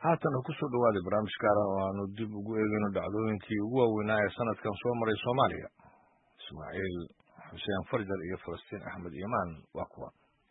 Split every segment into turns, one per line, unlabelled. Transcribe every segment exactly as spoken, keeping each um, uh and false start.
haatan ku soo dhawaada barnaamij gaar ah oo aanu dib ugu eegayno dhacdooyinkii ugu waaweynaa ee sanadkan soo maray Soomaaliya. Ismaaciil Xuseen Farjar iyo Falastiin Axmed Iimaan waa kuwa.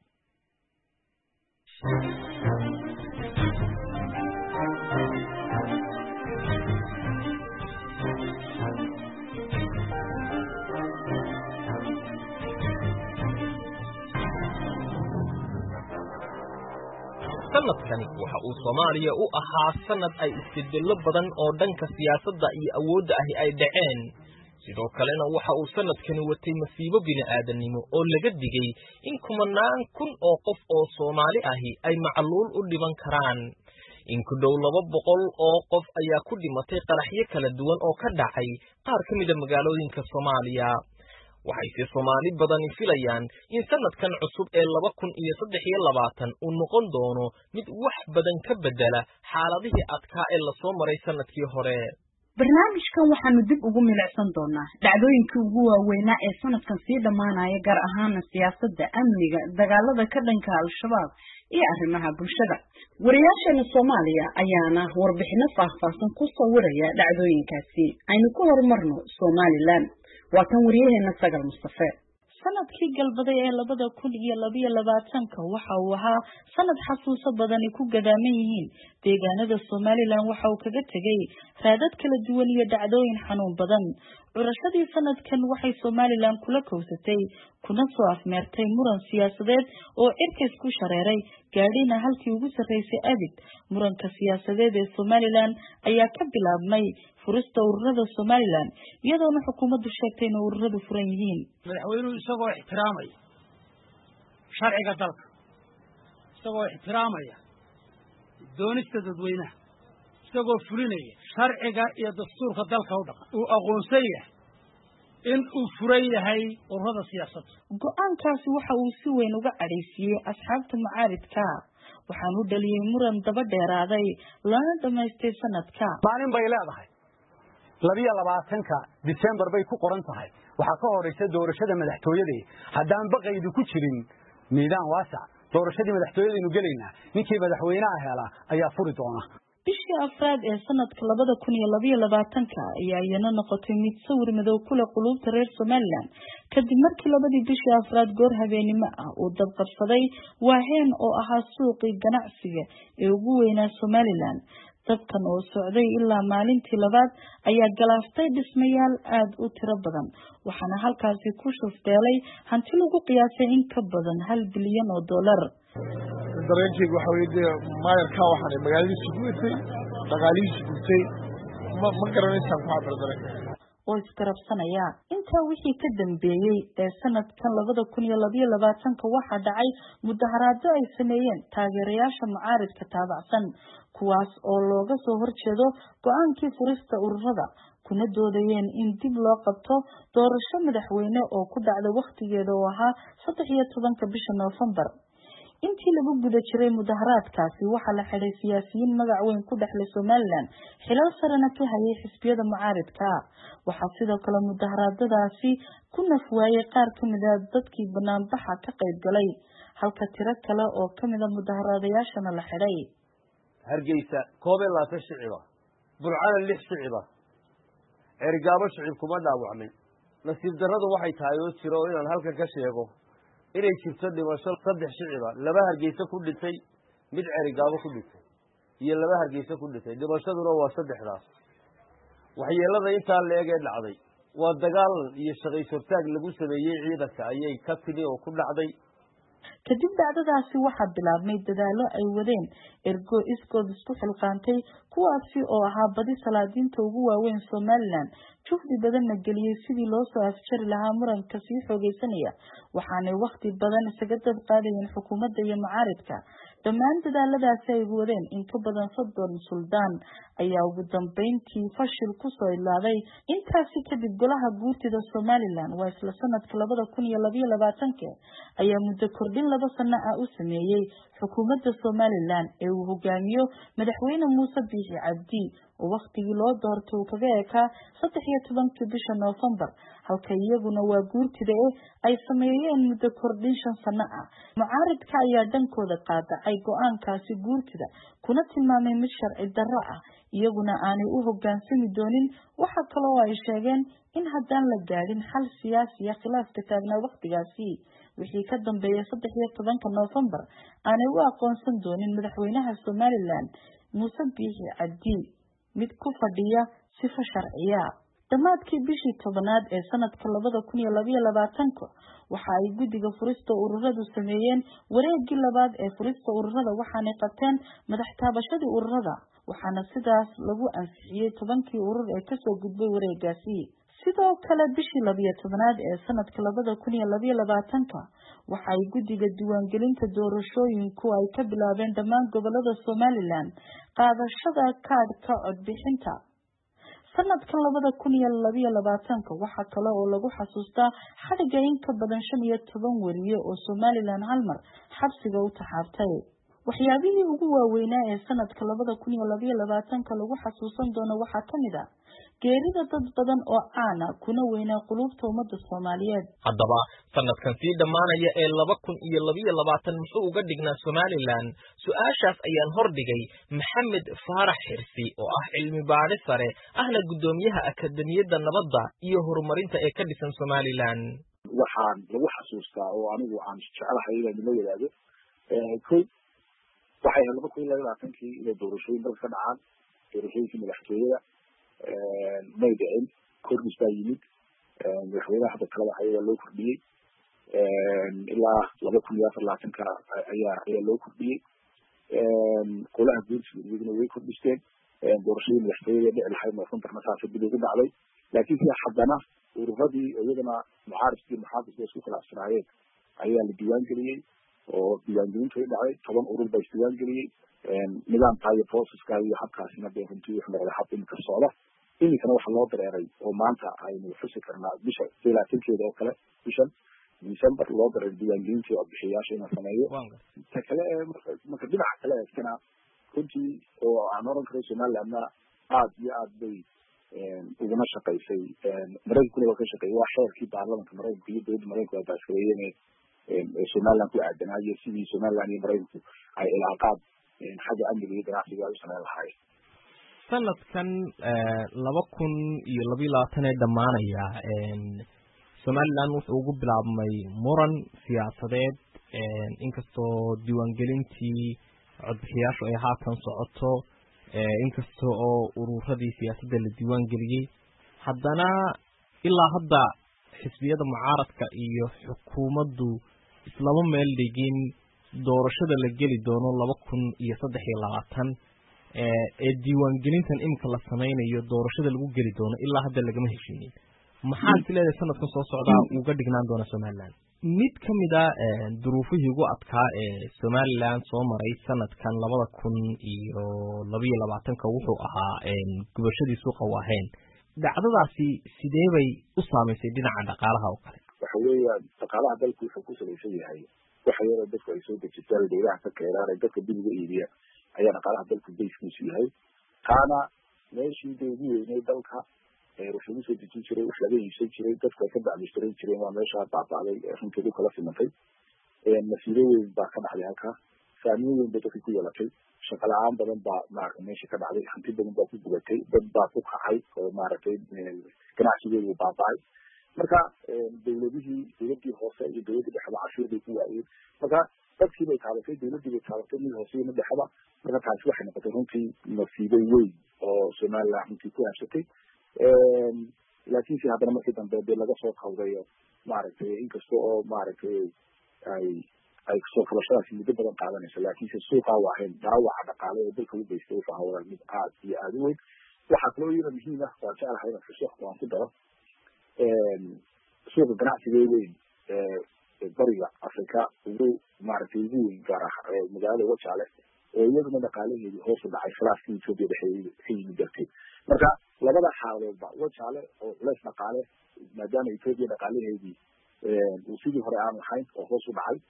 sanadkani waxa uu Soomaaliya u ahaa sanad ay isbeddello badan oo dhanka siyaasadda iyo awoodda ahi ay dhaceen sidoo kalena waxa uu sanadkani watay masiibo bini'aadanimo oo laga digay in kumanaan kun oo qof oo Soomaali ahi ay macluul u dhiman karaan in ku dhow laba boqol oo qof ayaa ku dhimatay qaraxyo kala duwan oo ka dhacay qaar ka mid ah magaalooyinka Soomaaliya waxay si Soomaali badan filayaan in sanadkan cusub ee laba kun iyo saddex iyo labaatan uu noqon doono mid wax badan ka bedela xaaladihii adkaa ee la soo maray sanadkii hore.
barnaamijkan waxaanu dib ugu milicsan doonaa dhacdooyinkii ugu waaweynaa ee sanadkan sii dhamaanaya gaar ahaan siyaasadda, amniga, dagaalada ka dhanka al-shabaab iyo arrimaha bulshada. wariyaasheena Soomaaliya ayaana warbixino faahfaahsan ku sawiraya dhacdooyinkaasi. aynu ku horumarno Somaliland. waa kan wariyaheena Sagal Mustafa.
sanadkii galbaday ee labada kun iyo laba iyo labaatanka waxa uu ahaa sanad xasuuso badani ku gadaaman yihiin deegaanada Somaliland waxa uu kaga tegay raadad kala duwan iyo dhacdooyin xanuun badan. curashadii sanadkan waxay Somaliland kula kowsatay kuna soo afmeertay muran siyaasadeed oo cirkays ku shareeray gaadhina halkii ugu sarreysay abid. muranka siyaasadeed ee Somaliland ayaa ka bilaabmay furista ururada Somaliland iyadoona xukuumaddu sheegtay in ururadu furan yihiin.
madaxweynuhu isagoo ixtiraamay sharciga dalka, isagoo ixtiraamaya doonista dadweynaha, isagoo fulinaya sharciga iyo dastuurka dalka u dhaqan, uu aqoonsan yahay in uu furan yahay ururada siyaasadda.
go-aankaasi waxa uu si weyn uga cadhaysiyey asxaabta mucaaridka waxaanu dhaliyey muran daba dheeraaday lana dhamaystay sanadka.
maalin bay leedahay labiyo labaatanka December bay ku qoran tahay. waxaa ka horeysa doorashada madaxtooyada. haddaan baqaydu ku jirin nidaam waasac doorashadii madaxtooyada inu gelaynaa ninkii madaxweynaha hela ayaa furi doona.
bishii afraad ee sanadka labada kun iyo laba iyo labaatanka ayaa iyana noqotay mid sawir madow ku leh qulubta reer Somaliland kadib markii labadii bishii afraad goor habeenimo ah uu dab qabsaday Waaheen oo ahaa suuqii ganacsiga ee ugu weynaa Somaliland. dabkan oo socday ilaa maalintii labaad ayaa galaaftay dhismayaal aad u tiro badan waxaana halkaasi ku shufteelay hanti lagu qiyaasay in ka badan hal bilyan oo dollar.
dareenkaygu waxa weeye maayarka waxaan magaaladiisa guurtay dhaqaalihiisa guurtay ma ma garanaysaan ku cabir dareenka
oo iskarabsanaya. intaa wixii ka dambeeyey ee sanadkan labada kun iyo laba iyo labaatanka waxaa dhacay mudaharaado ay sameeyeen taageerayaasha mucaaridka taabacsan kuwaas oo looga soo horjeedo go-aankii furista ururada kuna doodayeen in dib loo qabto doorasho madaxweyne oo ku dhacday waqtigeeda oo ahaa saddex iyo tobanka bisha Noofembar. intii lagu guda jiray mudaharaadkaasi waxaa la xidhay siyaasiyiin magac weyn ku dhexlay Somaliland xilal sarena ka hayay xisbiyada mucaaridka. waxaa sidoo kale mudaharaadadaasi ku nafwaayay qaar ka mid ah dadkii banaanbaxa ka qayb galay halka tiro kale oo ka mid ah mudaharaadayaashana la xidhay.
Hargeysa koob iyo labaatan shiciba, Burcana lix shiciba, Cergaabo shicib kuma dhaawacmin. nasiib darradu waxay tahay oo jiro inaan halkan ka sheego inay jirto dhimasho saddex shiciba, laba Hargeysa ku dhintay, mid Cergaabo ku dhintay iyo laba Hargeysa ku dhintay. dhimashaduna waa saddexdaas. waxyeelada intaa leeg ee dhacday waa dagaal iyo shaqayso taag lagu sameeyay ciidanka ayay ka timi oo ku dhacday.
kadib dhacdadaasi waxaa bilaabmay dadaalo ay wadeen ergo iskood isku xilqaantay kuwaasi oo ahaa badi salaadiinta ugu waaweyn Somaliland juhdi badanna geliyey sidii loo soo afjari lahaa muranka sii xoogeysanaya waxaanay waqti badan isaga dab qaadayeen xukuumadda iyo mucaaridka. dhammaan dadaaladaasi ay wadeen in ka badan soddon suldaan ayaa ugu dambeyntii fashil ku soo ilaaday. intaasi kadib golaha guurtida Somaliland waa isla sanadka labada kun iyo laba iyo labaatanka ayaa muddo kordhin laba sano ah u sameeyay xukuumadda Somaliland ee uu hogaamiyo madaxweyne Muuse Biixi Cabdi oo waqtigii loo doortay uu kaga ekaa saddex iyo tobankii bisha November halka iyaguna waa guurtida ee ay sameeyeen muddo kordhin shan sano ah. Mucaaridka ayaa dhankooda qaadacay go'aankaasi guurtida kuna tilmaamay mid sharci darro ah iyaguna aanay u hoggaansami doonin. waxa kale oo ay sheegeen in haddaan la gaadhin xal siyaasi ah khilaafka taagnaa waqtigaasi wixii ka dambeeyay saddex iyo tobanka November aanay u aqoonsan doonin madaxweynaha Somaliland Muuse Biixi Cabdi mid ku fadhiya sifo sharciya. dhammaadkii bishii tobnaad ee sanadka labada kun iyo laba iyo labaatanka waxa ay guddiga furista ururadu sameeyeen wareegii labaad ee furista ururada waxaanay qabteen madax taabashadii ururada waxaana sidaas lagu ansixiyay tobankii urur ee kasoo gudbay wareegaasi. sidoo kale bishii laba iyo tobnaad ee sanadka labada kun iyo laba iyo labaatanka waxa ay guddiga diiwaangelinta doorashooyinku ay ka bilaabeen dhammaan gobolada Somaliland qaadashada kaadhka codbixinta. sanadkan labada kun iyo laba iyo labaatanka waxa kale oo lagu xasuustaa xadhiga in ka badan shan iyo toban wariye oo Somaliland hal mar xabsiga u taxaabtay. waxyaabihii ugu waaweynaa ee sanadka labada kun iyo laba iyo labaatanka lagu xasuusan doono waxaa ka mid ah geerida dad badan oo caan ah kuna weynaa qulubta ummadda Soomaaliyeed.
haddaba sanadkan sii dhammaanaya ee laba kun iyo laba iyo labaatan muxuu uga dhignaa Somaliland? su-aashaas ayaan hordhigay Maxamed Faarax Xirsi oo ah cilmi baadhe sare ahna guddoomiyaha akademiyadda nabadda iyo horumarinta ee ka dhisan Somaliland.
waxaan lagu xasuustaa oo anigu aan jecelahay inaan la wadaado kow waxay laba kun iyo laba iyo labaatankii inay doorashooyin dalka ka dhacaan doorashooyinkii madaxtooyada may dhicin kordhis baa yimid madaxweynaha hadda talada ayaa loo kordhiyey ilaa laba kun iyo afar labaatanka ayaa ayaa loo kordhiyey golaha guurtiga iyaguna way kordhisteen doorashadii madaxtooyada dhici lahayd Novemberna saasa dib ugu dhacday laakiin si haddana ururadii iyagana mucaaridkii muxaafidka isku khilaafsanaayeen ayaa la diiwaan geliyey oo diiwaangelintu ay dhacday toban urur baa isdiiwaan geliyey nidaamka iyo processka iyo habkaasina dee runtii wuxuu noqday hab imika socda iminkana waxa loo dareeray oo maanta aynu xusi karnaa bisha labaatankeeda oo kale bishan December loo dareeray diiwaangelintii codbixiyayaasha inuu sameeyo ta kale marka dhinaca kale eegtana runtii oo aan oran karay Somalilandna aad iyo aad bay uguna shaqaysay maraykankuna waa ka shaqeeyay waa xeerkii baarlamanka maraykanka iyo dowladda maraykanka waa baasgareeyeen Somaliland ku aadanaayo sidii Somaliland iyo maraykanku ay ilaaqaad xagga amniga iyo ganacsiga u sameyn lahaayeen.
sanadkan laba kun iyo laba iyo labaatan ee dhammaanaya Somaliland wuxuu ugu bilaabmay muran siyaasadeed inkastoo diiwaangelintii codbixiyaashu ay haatan socoto inkastoo oo ururadii siyaasadda la diiwaangeliyey haddana ilaa hadda xisbiyada mucaaradka iyo xukuumaddu islama meel dhigin doorashada la geli doono laba kun iyo saddex iyo labaatan ee diiwaangelintan imika la sameynayo doorashada lagu geli doono ilaa hadda lagama heshiinin. maxaa sileedahay sanadkan soo socdaa uga dhignaan doona Somaliland? mid ka mid ah duruufihii ugu adkaa ee Somaliland soo maray sanadkan labada kun iyo laba iyo labaatanka wuxuu ahaa gubashadii suuqa Waaheen. dhacdadaasi sidee bay u saameysay dhinaca dhaqaalaha oo kale?
waxa weeyaan dhaqaalaha dalku wuxuu ku salaysan yahay waxa yara dadku ay soo dejitaan dowladaha ka keenaan ee dadka dib uga iibiya ayaa dhaqaalaha dalku bayskiisu yahay taana meeshii ugu weynay dalka wuxuu soo dejin jiray wax laga iibsan jiray dadku ay ka bacmistiran jireen waa meesha baabaaday runtii kala simantay nasiibo weyn baa ka dhacday halkaa saamiyo weyn bay dadka ku yeelatay shaqo la-aan badan baa maaragtay meesha ka dhacday hanti badan baa ku gubatay dad baa ku kacay oo maaragtay ganacsigeedu baaba'ay marka dowladihii dowladii hoose iyo dowladii dhexda cashuur bay ku waayeen marka dadkii bay taabatay dowladii bay taabatay mid hoose iyo mid dhexda marka taasi waxay noqotay runtii nasiibo weyn oo Somaliland runtii ku haysatay laakiin si haddana markii dambe dee laga soo kawdayo maaragtay inkasta oo maaragtay ay ay soo kabashadaasi muddo badan qaadanayso laakiinse suuqa Waaheen dhaawaca dhaqaale ee dalka u geystay waxa hawada mid aad iyo aad u weyn. waxaa kaloo iyada muhiim ah waa jecelahay inaan xuso waan ku daro suuqa ganacsiga weyn ee bariga Afrika ugu maaragtay ugu weyn gaar ahaan magaalada Wajaale oo iyaduna dhaqaalaheedii hoos u dhacay khilaafkii Itoobiya dhexdeeda ka yimid darteed. marka labada xaaladoodba Wajaale oo culays dhaqaale maadaama Itoobiya dhaqaalaheedii uu sidii hore aan lahayn oo hoos u dhacay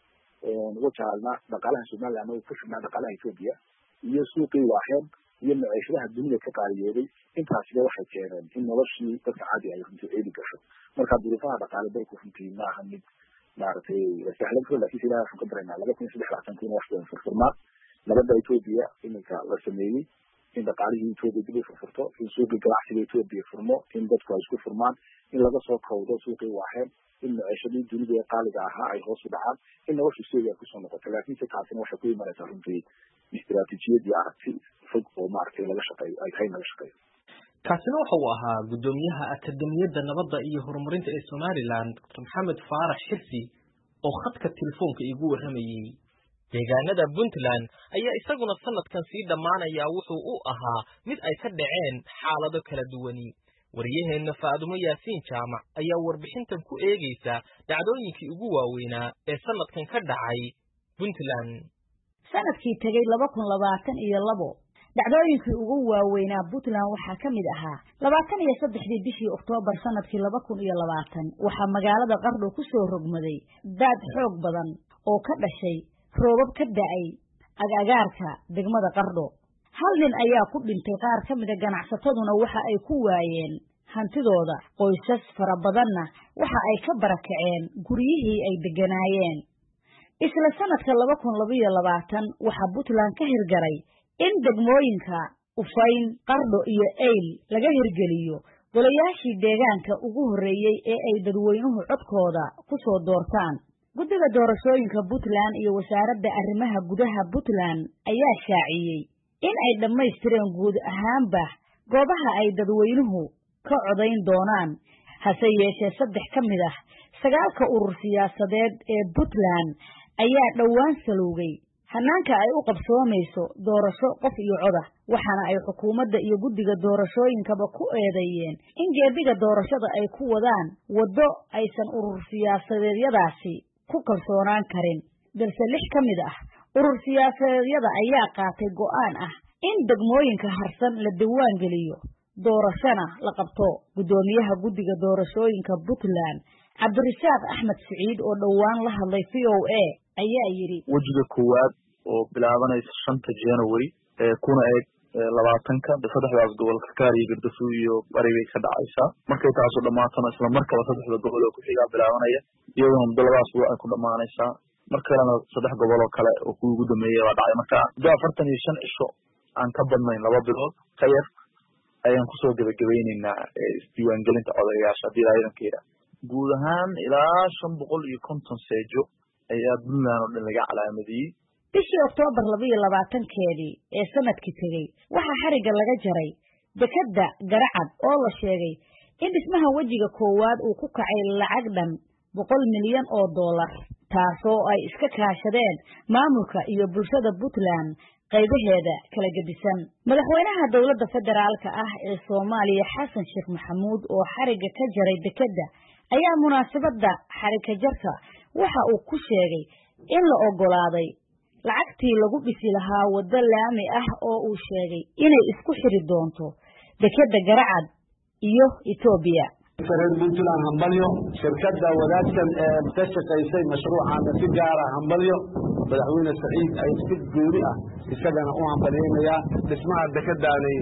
wajaalna dhaqaalaha Soomaaliya oo ku xidhnaa dhaqaalaha Ethiopia iyo suuqii waaxeed iyo maciishadaha dunida ka qaaliyeeday intaasba waxay keeneen in noloshii dadka caadi ay runtii eedi gasho marka duruufaha dhaqaale dalku runtii ma aha mid maaragtay sahlan oo laakiin ilaahay wuxuu ka dareemaa laba kun iyo saddex iyo labaatan wax badan furfurmaa labada Ethiopia iminka la sameeyey in dhaqaalihii Ethiopia dib u furfurto in suuqii ganacsiga Ethiopia furmo in dadku ay isku furmaan in laga soo kowdo suuqii waaxeed in maciishadii dunida ee qaaliga ahaa ay hoos u dhacaan in noloshu sideeda ku soo noqoto laakiin si taasina waxay ku imanaysaa runtii istiraatiijiyad iyo aragti fog oo maaragtay laga shaqeeyo ay tahay laga shaqeeyo
kaasina waxa uu ahaa gudoomiyaha akademiyadda nabadda iyo horumarinta ee Somaliland Doctor Maxamed Faarax Xirsi oo khadka telefoonka igu waramayay deegaanada Puntland ayaa isaguna sanadkan sii dhamaanaya wuxuu u ahaa mid ay ka dhaceen xaalado kala duwan wariyaheena Faadumo Yaasiin Jaamac ayaa warbixintan ku eegaysa dhacdooyinkii ugu waaweynaa ee sanadkan ka dhacay Puntland
sanadkii tagay laba kun labaatan iyo labo dhacdooyinkii ugu waaweynaa Puntland waxaa ka mid ahaa labaatan iyo saddexdii bishii Oktoobar sanadkii laba kun iyo labaatan waxaa magaalada Qardho ku soo rogmaday daad xoog badan oo ka dhashay roobab ka da'ay agagaarka degmada Qardho hal nin ayaa ku dhintay qaar ka mid ah ganacsataduna waxa ay ku waayeen hantidooda qoysas fara badanna waxa ay ka barakaceen guryihii ay deganaayeen isla sanadka laba kun iyo labaatan waxa Puntland ka hirgaray in degmooyinka Ufayn Qardho iyo Eyl laga hirgeliyo golayaashii deegaanka ugu horeeyay ee ay dadweynuhu codkooda ku soo doortaan guddiga doorashooyinka Puntland iyo wasaaradda arrimaha gudaha Puntland ayaa shaaciyay in ay dhamaystireen guud ahaanba goobaha ay dadweynuhu ka codayn doonaan hase yeeshee saddex ka mid ah sagaalka urur siyaasadeed ee Puntland ayaa dhawaan salowgay hanaanka ay u qabsoomayso doorasho qof iyo coda waxaana ay xukuumadda iyo guddiga doorashooyinkaba ku eedeeyeen in geediga doorashada ay ku wadaan waddo aysan urur siyaasadeedyadaasi ku kalsoonaan karin balse lix ka mid ah urur siyaasadeedyada ayaa qaatay go'aan ah in degmooyinka harsan la diwaan geliyo doorashana la qabto gudoomiyaha guddiga doorashooyinka Puntland Cabdirasaaq Axmed Saciid oo dhawaan la hadlay V O A ayaa yiri
wajiga koowaad oo bilaabanaysa shanta January ee kuna eeg labaatanka saddexdaas gobolka Kaar iyo Gardafuul iyo Bariga ka dhacaysa markay taas u dhamaatana isla markaba saddexda gobol oo ku xiga bilaabanaya iyadoo muddadas ay ku dhamaanaysa markana saddex gobol oo kale oo ku ugu dambeeyay waa dhacay marka afartan iyo shan cisho aan ka badnayn laba bilood ka yar ayaan ku soo gabagabaynaynaa isdiiwaangelinta odayaasha diiwaankeeda guud ahaan ilaa shan boqol iyo konton seejo ayaa Puntland oo dhan laga calaamadiyay
bishii Oktoobar laba iyo labaatan-keedii ee sanadkii tagay waxaa xariga laga jaray dekadda Garacad oo la sheegay in dhismaha wajiga koowaad uu ku kacay lacag dhan boqol milyan oo dollar taasoo ay iska kaashadeen maamulka iyo bulshada Puntland qaybaheeda kala gedisan madaxweynaha dawladda federaalka ah ee Soomaaliya Xasan Sheekh Maxamuud oo xariga ka jaray dekadda ayaa munaasabada xariga jarka waxa uu ku sheegay in la ogolaaday lacagtii lagu dhisi lahaa waddo laami ah oo uu sheegay inay isku xiri doonto dekadda Garacad iyo Ethiopia
فرد بنتلان همبليو شركة وداتكن مكشفة يسي مشروعا في جارة همبليو بدعوين السعيد أي سكت جوريئة يسكدنا أو همبليين يا تسمع الدكدة يعني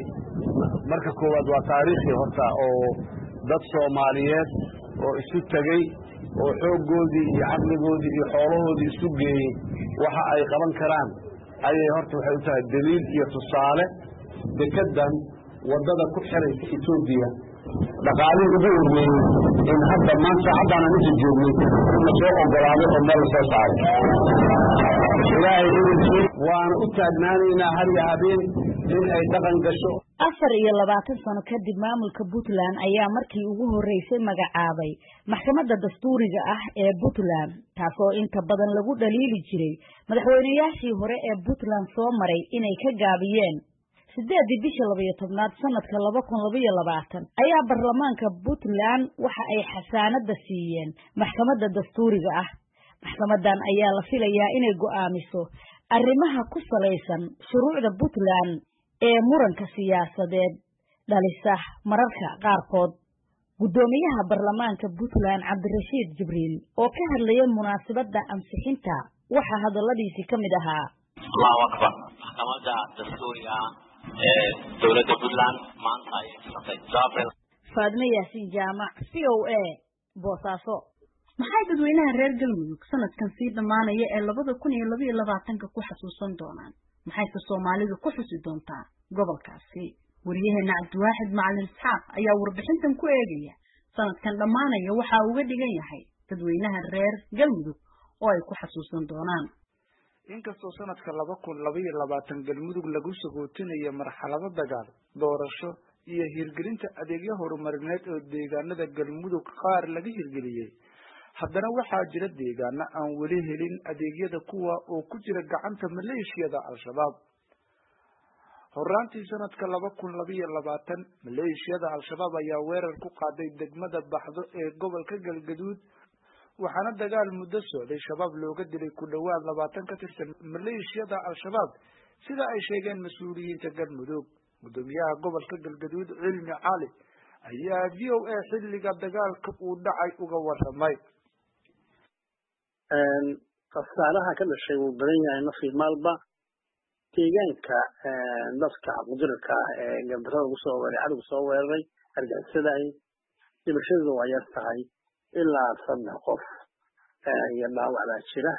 مركز كواد وتاريخي هرتا أو ضد صوماليات أو السوق تجي أو حوق جودي عقل جودي حوله دي السوق جي وحق أي قلم كرام أي هرتا وحيوتها الدليل يتصالح دكدة وضد كل حري في إثيوبيا dhaqaalii ugu weyn in hadda maanta haddana mid joogay in soo ogolaaday oo meel soo saaray ilaahay inuu waan u taagnaanaynaa har iyo habeen in ay dhaqan gasho
afar iyo labaatan sano kadib maamulka Puntland ayaa markii ugu horeysay magacaabay maxkamadda dastuuriga ah ee Puntland taasoo inta badan lagu dhaliili jiray madaxweynayaashii hore ee Puntland soo maray inay ka gaabiyeen sideedii bishii laba iyo tobnaad sanadka laba kun iyo labaatan ayaa baarlamaanka Puntland waxa ay xasaanada siiyeen maxkamadda dastuuriga ah maxkamadan ayaa la filayaa inay go'aamiso arrimaha ku saleysan shuruucda Puntland ee muranka siyaasadeed dhalisa mararka qaarkood gudoomiyaha baarlamaanka Puntland Cabdirashiid Jibriil oo ka hadlayay munaasabada ansixinta waxaa hadalladiisii ka mid ahaa
allahu akbar maxkamadda dastuuriga ee dowladda puntland maanta ay furtay
faadme yaasiin jaamac c o a boosaaso. maxay dadweynaha reer galmudug sanadkan sii dhammaanaya ee labada kun iyo laba iyo labaatanka ku xasuusan doonaan maxayse soomaalidu ku xusi doontaa gobolkaasi? wariyaheena cabdiwaaxid macalin isxaaq ayaa warbixintan ku eegaya sanadkan dhammaanaya waxaa uga dhigan yahay dadweynaha reer galmudug oo ay ku xasuusan doonaan.
inkastoo sanadka laba kun laba iyo labaatan galmudug lagu sagootinayo marxalado dagaal, doorasho iyo hirgelinta adeegyo horumarineed oo deegaanada galmudug qaar laga hirgeliyey, haddana waxaa jira deegaano aan weli helin adeegyada kuwa oo ku jira gacanta maleeshiyada al-shabaab. horaantii sanadka laba kun laba iyo labaatan maleeshiyada al-shabaab ayaa weerar ku qaaday degmada Baxdo ee gobolka Galgaduud, waxaana dagaal muddo socday shabaab looga dilay ku dhawaad labaatan ka tirsan maleeshiyada al-shabaab sida ay sheegeen mas-uuliyiinta galmudug. gudoomiyaha gobolka Galgaduud Cilmi Cali ayaa v o a xilliga dagaalka uu dhacay uga waramay.
khasaaraha ka dhashay wuu badan yahay nafii maalba. deegaanka dadka mudirka ee gabarada ugu soo weeray cadowga soo weeraray argagixisadahay dhimashadu waa yar tahay ilaa saddex qof iyo dhaawac baa jira,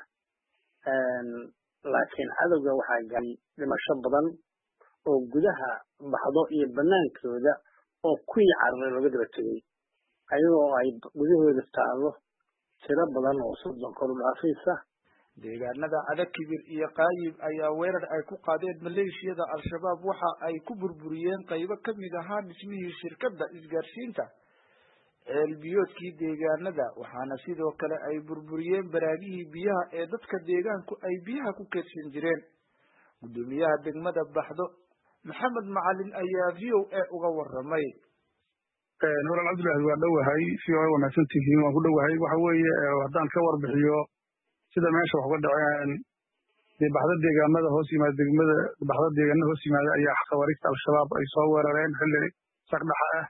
laakiin cadowga waxaa gaaray dhimasho badan oo gudaha Baxdo iyo banaankooda oo kuwii cararay looga daba tegay, ayagoo ay gudahooda taalo tiro badan oo soddon kor u dhaafaysa.
deegaanada Adakibir iyo Qaayib ayaa weerar ay ku qaadeen maleeshiyada al-shabaab waxa ay ku burburiyeen qaybo ka mid ahaa dhismihii shirkadda isgaarsiinta ceelbiyoodkii deegaanada, waxaana sidoo kale ay burburiyeen baraagihii biyaha ee dadka deegaanku ay biyaha ku keedsan jireen. gudoomiyaha degmada Baxdo Maxamed Macalin ayaa v o a uga waramay.
walaal Cabdullaahi waa dhowahay si ay wanaagsan tihiin waan ku dhowahay. waxa weeye haddaan ka warbixiyo sida meesha wax uga dhaceen dee Baxdo deegaanada hoos yimaada degmada Baxdo deegaanada hoos yimaada ayaa xawaariista al-shabaab ay soo weerareen xilli saqdhaxa ah.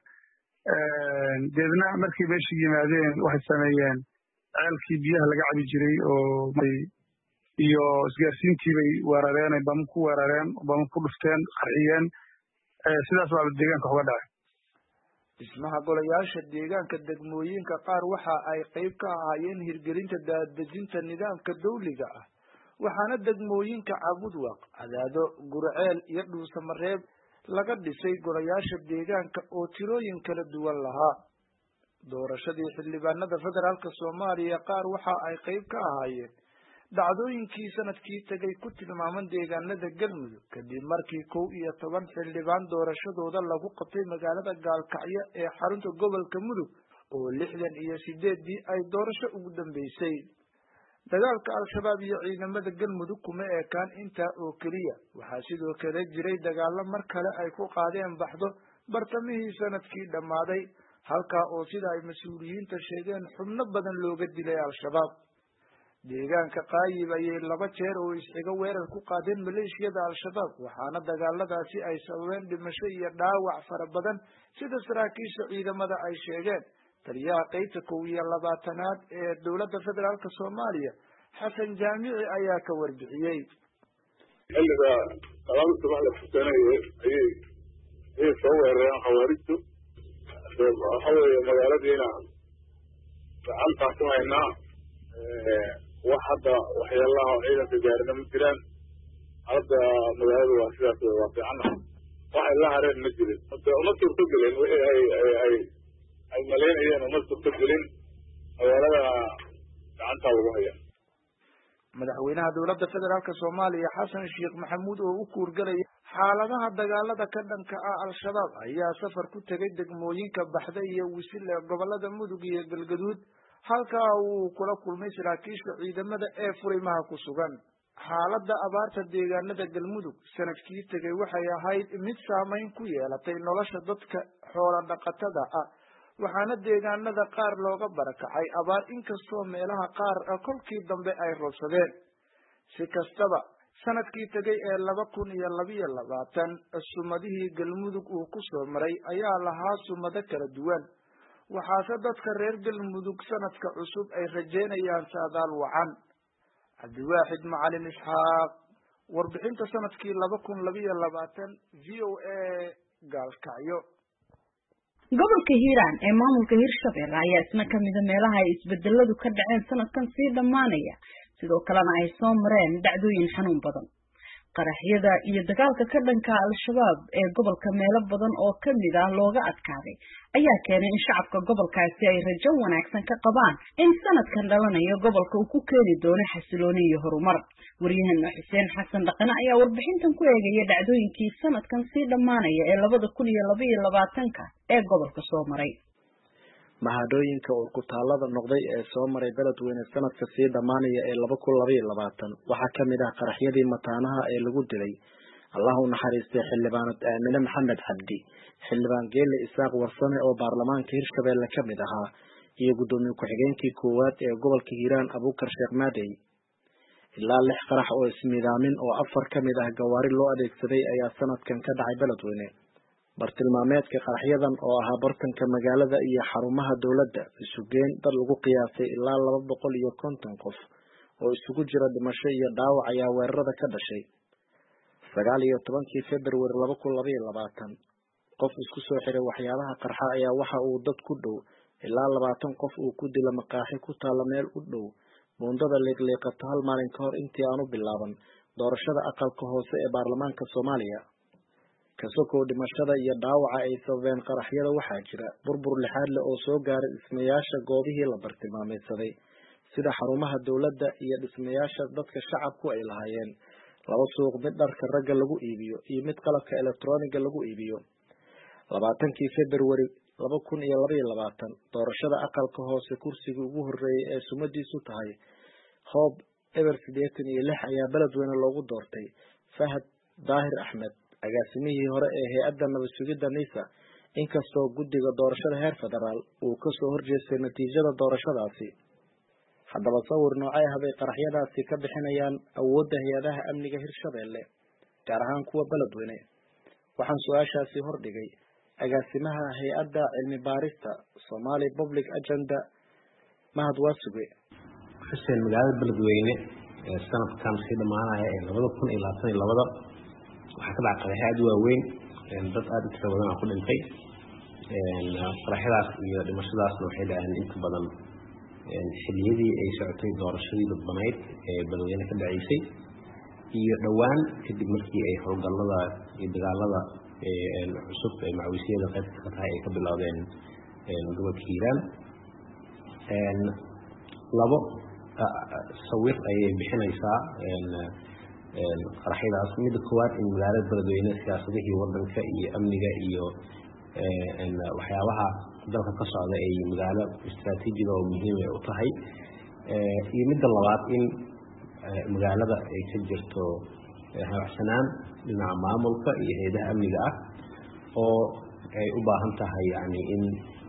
deedna markii meeshii yimaadeen waxay sameeyeen ceelkii biyaha laga cabi jiray oo iyo isgaarsiintii bay weerareen, bam ku weerareen, bam ku dhufteen, qarxiyeen. sidaas baa deegaanka uga dhacay.
dhismaha golayaasha deegaanka degmooyinka qaar waxa ay qayb ka ahaayeen hirgelinta daadejinta nidaamka dawliga ah, waxaana degmooyinka Cabudwaaq, Cadaado, Gurceel iyo Dhuusamareeb laga dhisay golayaasha deegaanka oo tirooyin kala duwan lahaa. doorashadii xildhibaanada federaalka Soomaaliya qaar waxa ay qayb ka ahaayeen dhacdooyinkii sanadkii tagay ku tilmaaman deegaanada Galmudug kadib markii kow iyo toban xildhibaan doorashadooda lagu qabtay magaalada Gaalkacyo ee xarunta gobolka Mudug oo lixdan iyo sideedii ay doorasho ugu dambeysay. dagaalka al-shabaab iyo ciidamada Galmudug kuma ekaan intaa oo keliya, waxaa sidoo kale jiray dagaalo mar kale ay ku qaadeen Baxdo bartamihii sanadkii dhammaaday, halkaa oo sida ay mas-uuliyiinta sheegeen xubno badan looga dilay al-shabaab. deegaanka Qaayib ayay laba jeer oo isxiga weerar ku qaadeen maleeshiyada al-shabaab, waxaana dagaaladaasi ay sababeen dhimasho iyo dhaawac fara badan sida saraakiisha ciidamada ay sheegeen. taliyaha qaybta kow iyo labaatanaad ee dowladda federaalka Soomaaliya Xasan Jaamici ayaa ka warbixiyey.
xilliga dagaalka subax la furteenayay ayay ayay soo weerareen khawaarijtu. waxa weeye magaaladiina gacantaan ku haynaa, wax hadda waxyaalaha ciidanka gaarina ma jiraan. hadda magaaladu waa sidaas waa fiicanaha, waxay la hareen ma jirin. uma suurto gelin wixii ay ay ay malaynayeen uma suurto gelin, magaalada gacantaa lagu hayaa.
madaxweynaha dowladda federaalka Soomaaliya Xasan Sheekh Maxamuud oo u kuurgalaya xaaladaha dagaalada ka dhanka ah al-shabaab ayaa safar ku tagay degmooyinka Baxdo iyo Wisil ee gobolada Mudug iyo Galgaduud, halkaa uu kula kulmay saraakiisha ciidamada ee furimaha ku sugan. xaaladda abaarta deegaanada Galmudug sanadkii tagay waxay ahayd mid saameyn ku yeelatay nolosha dadka xoola dhaqatada ah, waxaana deegaanada qaar looga barakacay abaar inkastoo meelaha qaar kolkii dambe ay roobsadeen. si kastaba sanadkii tagay ee laba kun iyo laba iyo labaatan sumadihii Galmudug uu ku soo maray ayaa lahaa sumado kala duwan, waxaase dadka reer Galmudug sanadka cusub ay rajeynayaan saadaal wacan. cabdiwaaxid macalin isxaaq warbixinta sanadkii laba kun labiyo labaatan v o a gaalkacyo.
gobolka hiiraan ee maamulka hirshabelle ayaa isna kamida meelaha ay isbedeladu ka dhaceen sanadkan sii dhammaanaya sidoo kalena ay soo mareen dhacdooyin xanuun badan. qaraxyada iyo dagaalka ka dhanka al-shabaab ee gobolka meelo badan oo kamid ah looga adkaaday ayaa keenay in shacabka gobolkaasi ay rajo wanaagsan ka qabaan in sanadkan dhalanayo gobolka uu ku keeni doono xasilooni iyo horumar. waryaheena xuseen xasan dhaqane ayaa warbixintan ku eegaya dhacdooyinkii sanadkan sii dhammaanaya ee labada kun iyo laba iyo labaatanka ee gobolka soo maray.
mahadooyinka urkutaalada noqday ee soo maray beledweyne sanadka sii dhammaanaya ee laba kun laba iyo labaatan waxaa kamid ah qaraxyadii mataanaha ee lagu dilay allah u naxariistay xildhibaanad aamine maxamed xabdi, xildhibaan geelle isaaq warsame oo baarlamaanka hirshabelle kamid ahaa, iyo gudoomiye ku-xigeenkii koowaad ee gobolka hiiraan abuukar sheekh maadey. ilaa lix qarax oo ismiidaamin oo afar kamid ah gawaari loo adeegsaday ayaa sanadkan ka dhacay beledweyne. bartilmaameedka qaraxyadan oo ahaa bartanka magaalada iyo xarumaha dowladda isugeen dad lagu qiyaasay ilaa laba boqol iyo konton qof oo isugu jira dhimasho iyo dhaawac ayaa weerarada ka dhashay. sagaal iyo tobankii februari laba kun laba iyo labaatan qof isku soo xiray waxyaabaha qarxa ayaa waxa uu dad ku dhow ilaa labaatan qof uu ku dila maqaaxi ku taala meel u dhow buundada liiqliiqato hal maalin ka hor intii aanu bilaaban doorashada aqalka hoose ee baarlamaanka soomaaliya. kasokow dhimashada iyo dhaawaca ay sababeen qaraxyada waxaa jira burbur lixaad leh oo soo gaaray dhismayaasha goobihii la bartilmaameedsaday sida xarumaha dowladda iyo dhismayaasha dadka shacabku ay lahaayeen, laba suuq mid dharka ragga lagu iibiyo iyo mid qalabka elektroniga lagu iibiyo. labaatankii februari laba kun iyo laba iyo labaatan doorashada aqalka hoose kursigii ugu horeeyay ee sumadiisu tahay hoob eber sideetan iyo lix ayaa beledweyne loogu doortay fahad daahir axmed, agaasimihii hore ee hay-adda nabad sugidda nisa, inkastoo guddiga doorashada heer federaal uu kasoo horjeestay natiijada doorashadaasi. haddaba sawir noocay ah bay qaraxyadaasi ka bixinayaan awoodda hay-adaha amniga hirshabelle gaar ahaan kuwa beledweyne? waxaan su-aashaasi hordhigay agaasimaha hay-adda cilmi baarista Somali Public Agenda Mahad Waasuge.
xuseen magaalada beledweyne ee sanadkan sii dhamaanaya ee labada kun iyo labaatan iyo labada waxaa ka dhacay qaraxyo aad u waaweyn, dad aad u tiro badan ku dhintay. qaraxyadaas iyo dhimashadaasna waxay dhaceen inta badan xilliyadii ay socotay doorashadii dadbaneyd ee beledweyne ka dhaceysay iyo dhowaan kadib markii ay howlgallada iyo dagaalada cusub ee macawisyada qaybta ka tahay ay ka bilowdeen gobolka hiiraan. labo sawir ayay bixinaysaa qaraxyadaas. midda koowaad in magaalada beledweyne siyaasadihii wadanka iyo amniga iyo waxyaabaha dalka ka socda ay magaalo istaraatiijiga oo muhiim u tahay, iyo midda labaad in magaalada ay ka jirto habacsanaan dhinaca maamulka iyo hay'adaha amniga ah oo ay u baahan tahay yani in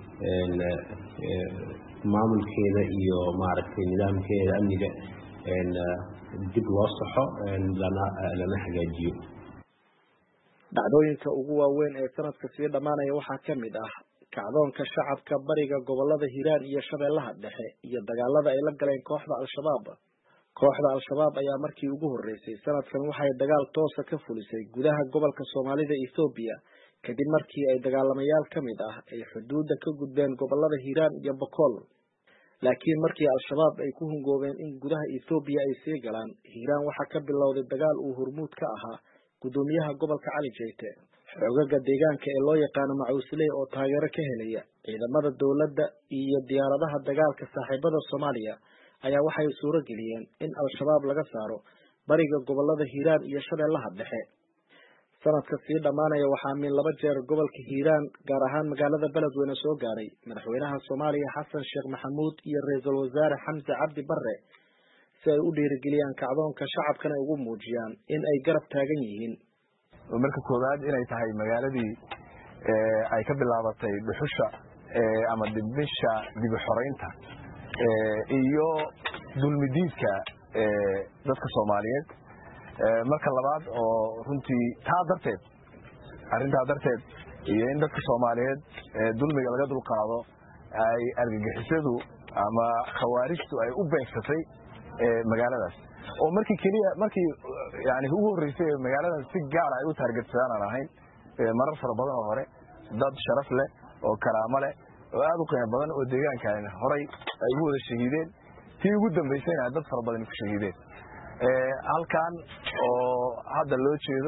maamulkeeda iyo maaragtay nidaamkeeda amniga dib loo saxo lana lana hagaajiyo.
dhacdooyinka ugu waaweyn ee sanadka sii dhamaanaya waxaa kamid ah kacdoonka shacabka bariga gobolada hiiraan iyo shabeellaha dhexe iyo dagaalada ay la galeen kooxda al-shabaab. kooxda al-shabaab ayaa markii ugu horeysay sanadkan waxay dagaal toosa ka fulisay gudaha gobolka Soomaalida Ethiopia kadib markii ay dagaalamayaal kamid ah ay xuduudda ka gudbeen gobolada hiiraan iyo Boqol. laakiin markii al-shabaab ay ku hungoobeen in gudaha Ethiopia ay sii galaan hiiraan waxaa ka bilowday dagaal uu hormuud ka ahaa gudoomiyaha gobolka Cali Jeyte. xogaga deegaanka ee loo yaqaano Macuusley oo taageero ka helaya ciidamada dowladda iyo diyaaradaha dagaalka saaxiibada Soomaaliya ayaa waxay suuro geliyeen in al-shabaab laga saaro bariga gobolada hiiraan iyo shabeellaha dhexe. sanadka sii dhamaanaya waxaa min laba jeer gobolka hiiraan gaar ahaan magaalada beledweyne soo gaaray madaxweynaha Soomaaliya Xasan Sheekh Maxamuud iyo ra'iisul wasaare Xamse Cabdi Barre si ay u dhiirigeliyaan kacdoonka shacabkana ugu muujiyaan in ay garab taagan yihiin.
marka koowaad inay tahay magaaladii ay ka bilaabatay dhuxusha ama dibisha dib u xoreynta iyo dulmidiidka dadka Soomaaliyeed. marka labaad oo runtii taa darteed arrintaa darteed iyo in dadka Soomaaliyeed dulmiga laga dulqaado ay argagixisadu ama khawaarijtu ay u beegsatay magaaladaas. oo markii keliya markii yani ugu horreysay magaaladan si gaar ay u taargetsadaan aan ahayn marar fara badan oo hore dad sharaf leh oo karaamo leh oo aad u qiimo badan oo deegaankan horay ay ugu wada shahiideen tii ugu dambaysayna dad fara badan ku shahiideen halkan oo hadda loo jeedo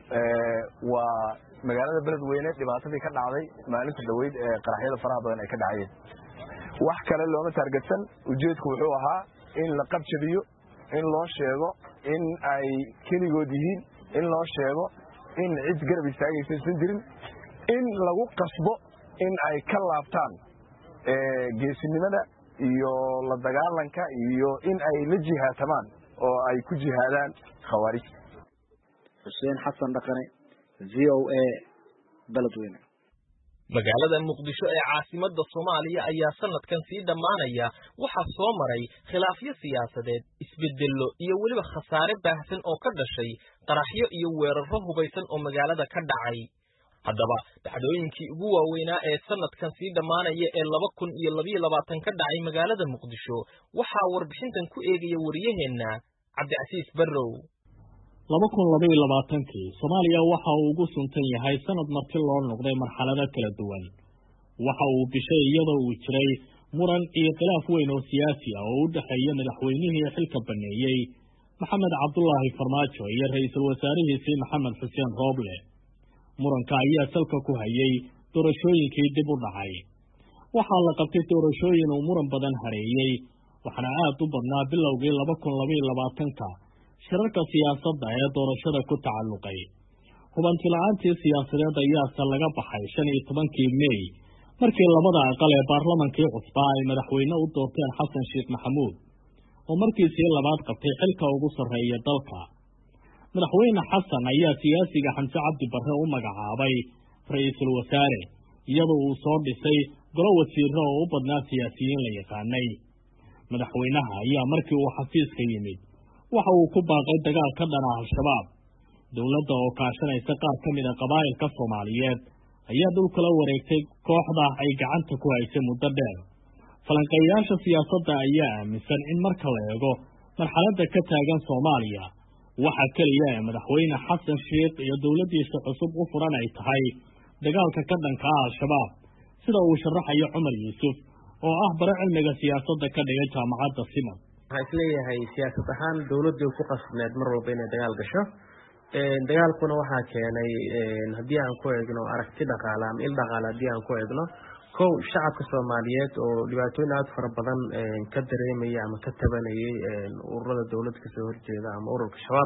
waa magaalada beledweyne dhibaatadii ka dhacday maalinta dhaweyd ee qaraxyada faraha badan ay ka dhacayeen wax kale looma taargetsan ujeedku wuxuu ahaa in la qabjabiyo in loo sheego in ay keligood yihiin in loo sheego in cid garab istaagaysa aysan jirin in lagu qasbo in ay ka laabtaan geesinimada iyo la dagaalanka iyo in ay la jihaatamaan oo ay ku jihaadaan khawaarij.
Xuseen Xasan Dhaqane, V O A, Beledweyne.
magaalada muqdisho ee caasimadda Soomaaliya ayaa sanadkan sii dhamaanaya waxa soo maray khilaafyo siyaasadeed isbedello iyo waliba khasaare baahsan oo ka dhashay qaraxyo iyo weerarro hubaysan oo magaalada ka dhacay haddaba dhacdooyinkii ugu waaweynaa ee sanadkan sii dhamaanaya ee laba kun iyo laba iyo labaatan ka dhacay magaalada muqdisho waxa warbixintan ku eegaya wariyaheena Cabdicasiis Barrow
laba kun laba iyo labaatan-kii Soomaaliya waxa uu ugu suntan yahay sanad markii loo noqday marxalado kala duwan waxa uu bishay iyadoo uu jiray muran iyo khilaaf weyn oo siyaasi ah oo u dhaxeeya madaxweynihii xilka baneeyay Maxamed Cabdullaahi Farmaajo iyo ra'iisul wasaarihiisii Maxamed Xuseen Rooble muranka ayaa salka ku hayay doorashooyinkii dib u dhacay waxa la qabtay doorashooyin uu muran badan hareeyay waxana aad u badnaa bilowgii laba kun laba iyo labaatan-ka shirarka siyaasadda ee doorashada ku tacalluqay hubanti la'aantii siyaasadeed ayaase laga baxay shan iyo tobankii May markii labada aqal ee baarlamankii cusbaa ay madaxweyne u doorteen Xasan Sheekh Maxamuud oo markiisii labaad qabtay xilka ugu sarreeya dalka madaxweyne Xasan ayaa siyaasiga Xamse Cabdi Barre u magacaabay ra'iisul wasaare iyadoo uu soo dhisay golo wasiirro oo u badnaa siyaasiyiin la yaqaanay madaxweynaha ayaa markii uu xafiiska yimid waxa uu ku baaqay dagaal ka dhana al-shabaab dawladda oo kaashanaysa qaar ka mid ah qabaa'ilka Soomaaliyeed ayaa dhul kala wareegtay kooxda ay gacanta ku haysay muddo dheer falanqeeyaasha siyaasadda ayaa aaminsan in marka la eego marxaladda ka taagan Soomaaliya waxa kaliya ee madaxweyne Xasan Sheekh iyo dawladdiisa cusub u furan ay tahay dagaalka ka dhanka ah al-shabaab sida uu sharaxayo Cumar Yuusuf oo ah bare cilmiga siyaasadda ka dhigay jaamacadda Simad
waxay isleeyahay siyaasad ahaan dawladdu ku qasbneed mar walba inay dagaal gasho een dagaalkuna waxa keenay een hadii aan ku eegno aragti dhaqaale ama il dhaqaale hadii aan ku eegno kow shacabka Soomaaliyeed oo dhibaatooyin aad fara badan een ka dareemaya ama ka tabanayay een ururada dawladda ka soo horjeeda ama ururka shabaab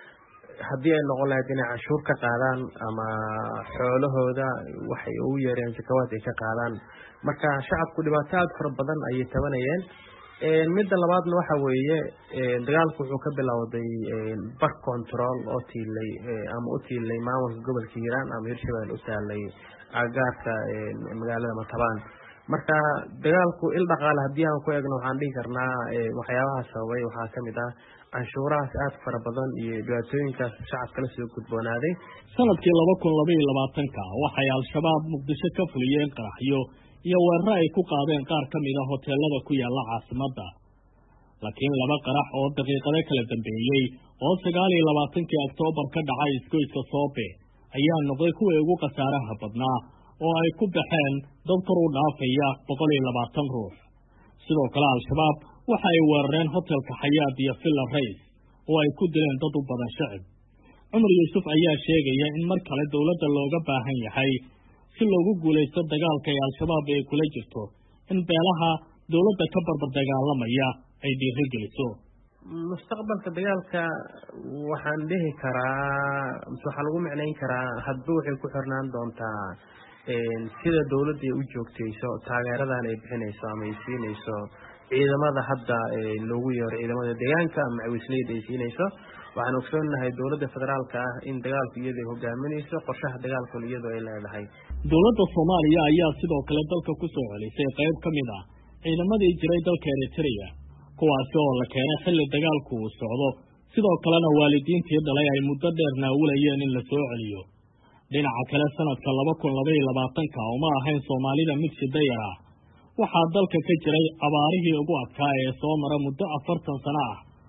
hadii ay noqon lahayd inay cashuur ka qaadaan ama xoolahooda waxay ugu yeereen zakawaad ay ka qaadaan marka shacabku dhibaato aad fara badan ayay tabanayeen een midda labaadna waxa weeye een dagaalku wuxuu ka bilowday een bar control oo tiilay ama u tiilay maamulka gobolka Hiiraan ama Hirshabeelle u taalay agaarka een magaalada Matabaan marka dagaalku il dhaqaale hadii aan ku eegno waxaan dhigi karnaa waxyaabaha sababay waxaa kamid ah canshuuraha aad fara badan iyo dhibaatooyinkaas shacabka la soo gudboonaaday
sanadkii laba kun laba iyo labaatan-ka waxay al-shabaab Muqdisho ka fuliyeen qaraxyo iyo weerar ay ku qaadeen qaar ka mid ah hoteelada ku yaala caasimadda laakiin laba qarax oo daqiiqado kala dambeeyay oo sagaal iyo labaatan-kii Oktoobar ka dhacay isgoyska Soobe ayaa noqday kuwii ugu khasaaraha badnaa oo ay ku baxeen dad kor u dhaafaya boqol iyo labaatan ruux sidoo kale al-shabaab waxa ay weerareen hotelka Xayaat iyo Villa Rays oo ay ku dileen dad u badan shacab Cumar Yuusuf ayaa sheegaya in mar kale dawladda looga baahan yahay si loogu guuleysto dagaalka ay al-shabaab ay kula jirto in beelaha dawladda ka barbar dagaalamaya ay dhiirigeliso
mustaqbalka dagaalka waxaan dhihi karaa waxa lagu macnayn karaa hadba waxay ku xirnaan doontaa een sida dawladda u joogtayso taageeradan ay bixinayso ama ay siinayso ciidamada hadda ee loogu yeero ciidamada deegaanka ama cawisleyda ay siinayso waxaan ogsoonahay dawladda federaalka ah in dagaalku iyada ay hogaaminayso qorshaha dagaalku iyada ay leedahay
dawladda Soomaaliya ayaa sidoo kale dalka ku soo celisay qayb ka mid ah ciidamadii jiray dalka Eritrea kuwaas oo la keenay xilli dagaalku uu socdo sidoo kalena waalidiintii dhalay ay muddo dheer naawilayeen in la soo celiyo dhinaca kale sanadka laba kun laba iyo labaatan-ka uma ahayn Soomaalida mid sidayar ah waxaa dalka ka jiray abaarihii ugu adkaa ee soo mara muddo afartan sano ah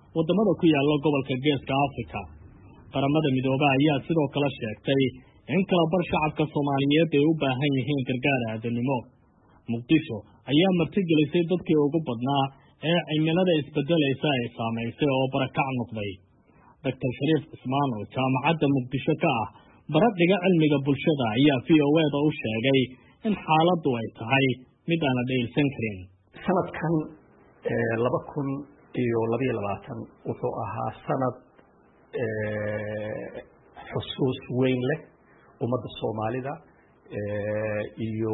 wadamada ku yaala gobolka Geeska Afrika. Qaramada Midoobay ayaa sidoo kale sheegtay in kala bar shacabka Soomaaliyeed ay u baahan yihiin gargaar aadanimo. Muqdisho ayaa martigelisay dadkii ugu badnaa ee cimilada isbedelaysa ay saameysay oo barakac noqday. Doctor Shariif Ismaan oo jaamacadda Muqdisho ka ah baradhiga cilmiga bulshada ayaa V O A da u sheegay in xaaladdu ay tahay mid aan la dheelsan karin.
sanadkan laba kun iyo laba iyo labaatan wuxuu ahaa sanad xusuus weyn leh ummadda Soomaalida iyo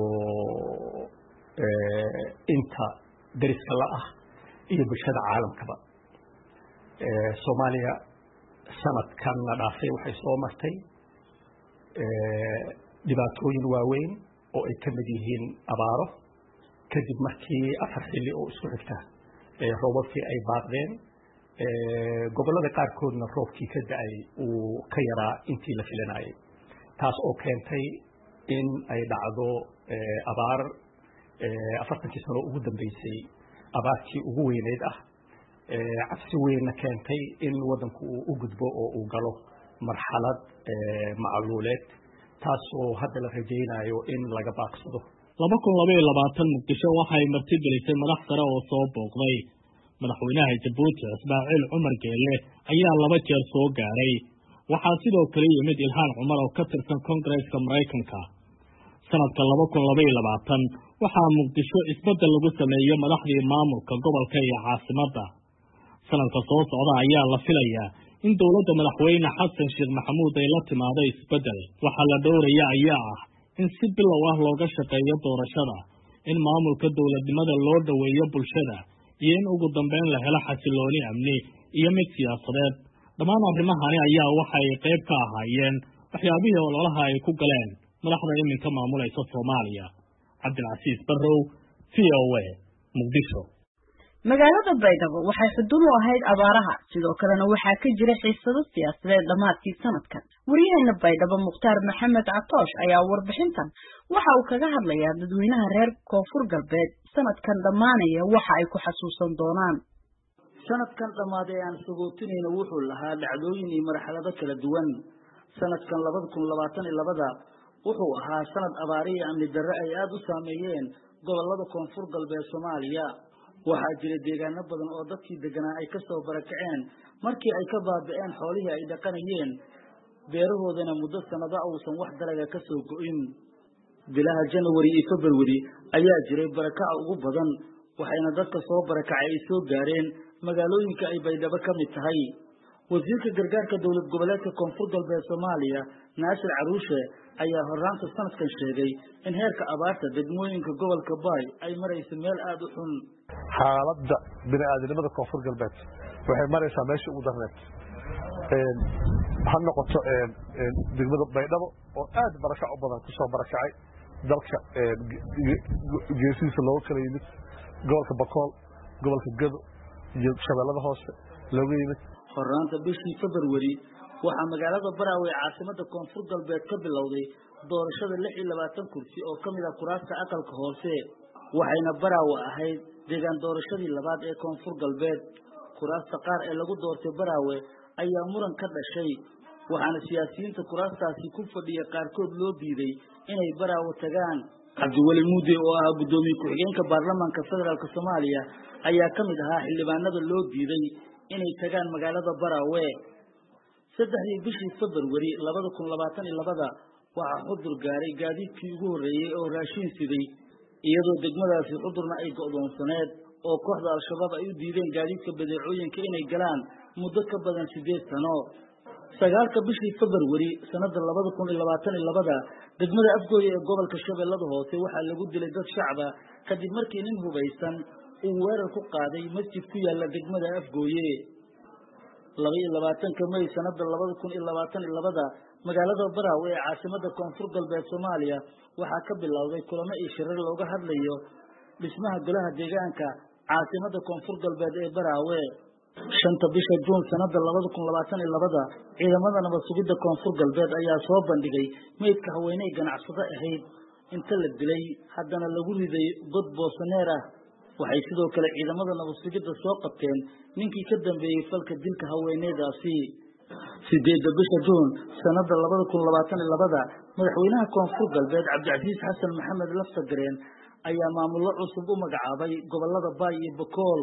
inta dariska la ah iyo bulshada caalamkaba. Soomaaliya sanadkan la dhaafay waxay soo martay dhibaatooyin waaweyn oo ay ka mid yihiin abaaro kadib markii afar xilli oo isku xigta roobabkii ay baaqdeen gobollada qaarkoodna roobkii ka da'ay uu ka yaraa intii la filanayay taas oo keentay in ay dhacdo abaar afartankii sano ugu dambeysay abaartii ugu weyneyd ah cabsi weynna keentay in waddanku uu u gudbo oo uu galo marxalad macluuleed taasoo hadda la rajaynayo in laga baaqsado.
laba kun laba iyo labaatan Muqdisho waxay martigelisay madax sare oo soo booqday. Madaxweynaha Jabuuti Ismaaciil Cumar Geelle ayaa laba jeer soo gaaray. Waxaa sidoo kale yimid Ilhaan Cumar oo ka tirsan Koongareeska Mareykanka. Sanadka laba kun laba iyo labaatan waxaa Muqdisho isbedel lagu sameeyay madaxdii maamulka gobolka iyo caasimadda. Sanadka soo socda ayaa la filayaa in dowladda madaxweyne Xasan Sheekh Maxamuud ay la timaado isbedel. Waxaa la dhowraya ayaa ah in si bilow ah looga shaqeeyo doorashada, in maamulka dowladnimada loo dhaweeyo bulshada, iyo in ugu dambeyn la helo xasilooni amni iyo mid siyaasadeed. Dhammaan arrimahani ayaa waxa ay qayb ka ahaayeen waxyaabihii ololaha ay ku galeen madaxda iminka maamulaysa Soomaaliya. Cabdilcasiis Barrow, V O A, Muqdisho.
magaalada Baydhabo waxay xudun u ahayd abaaraha sidoo kalena waxaa ka jira xiisado siyaasadeed dhamaadkii sanadkan. Wariyaheena Baydhabo Mukhtaar Maxamed Catoosh ayaa warbixintan waxa uu kaga hadlayaa dadweynaha reer Koonfur Galbeed sanadkan dhamaanaya waxa ay ku xasuusan doonaan.
sanadkan dhamaaday aan sagootinayna wuxuu lahaa dhacdooyin iyo marxalado kala duwan. sanadkan laba kun labaatan iyo laba wuxuu ahaa sanad abaariyo amni darro ay aad u saameeyeen gobolada Koonfur Galbeed Soomaaliya. waxaa jira deegaano badan oo dadkii deganaa ay ka soo barakaceen markii ay ka baaba'een xoolihii ay dhaqanayeen beerahoodana muddo sanado uusan wax dalaga ka soo go'in. bilaha January iyo February ayaa jiray barakac ugu badan waxayna dadka soo barakacay ay soo gaareen magaalooyinka ay Baydhabo ka mid tahay. wasiirka gargaarka dowlad goboleedka Koonfur Galbeed Soomaaliya Naasir Caruushe ayaa horraanta sanadkan sheegay in heerka abaarta degmooyinka gobolka Baay ay marayso meel aad u xun.
xaaladda bini'aadanimada Koonfur Galbeed waxay maraysaa meesha ugu darneed een ha noqoto een degmada Baydhabo oo aad barakac u badan ku soo barakacay dalka een geesiisa loo kala yimid gobolka Bakool gobolka Gado iyo Shabeellada Hoose looga yimid.
horraanta bishii February waxaa magaalada Baraawe caasimadda Koonfur Galbeed ka bilowday doorashada lix iyo labaatan kursi oo ka mid ah kuraasta aqalka hoose waxayna Baraawe ahayd deegaan doorashadii labaad ee Koonfur Galbeed. kuraasta qaar ee lagu doortay Baraawe ayaa muran ka dhashay waxaana siyaasiyiinta kuraastaasi ku fadhiya qaarkood loo diiday inay Baraawe tagaan. Cabdiweli Muude oo ah gudoomiye ku-xigeenka baarlamaanka federaalka Soomaaliya ayaa ka mid ahaa xildhibaanada loo diiday inay tagaan magaalada Baraawe. saddexdii bishii February laba kun labaatan iyo laba waxaa xudur gaaray gaadiidkii ugu horeeyay oo raashin siday iyadoo degmadaasi xudurna ay go'doonsaneed oo kooxda Al-Shabaab ay u diideen gaadiidka badeecooyinka inay galaan muddo ka badan sideed sano. sagaalka bishii February sanada laba kun labaatan iyo laba degmada Afgooye ee gobolka Shabeellada Hoose waxaa lagu dilay dad shacab ah kadib markii nin hubaysan uu weerar ku qaaday masjid ku yaala degmada Afgooye. laba iyo labaatanka May sanada laba kun labaatan iyo laba magaalada Baraawe ee caasimadda Koonfur Galbeed Soomaaliya waxaa ka bilowday kulamo iyo shirar looga hadlayo dhismaha golaha deegaanka caasimadda Koonfur Galbeed ee Baraawe. shanta bisha Juun sanada laba kun labaatan iyo laba ciidamada nabad sugidda Koonfur Galbeed ayaa soo bandhigay meydka haweeney ganacsado ahayd inta la dilay haddana lagu riday god boosaneer ah. waxay sidoo kale ciidamada nabad sugidda soo qabteen ninkii ka dambeeyey falka dilka haweeneydaasi sideedda bisha juun sanada labada kun labaatan iyo labada madaxweynaha koonfur galbeed cabdicasiis xasan maxamed laftagareen ayaa maamullo cusub u magacaabay gobolada baay iyo bokool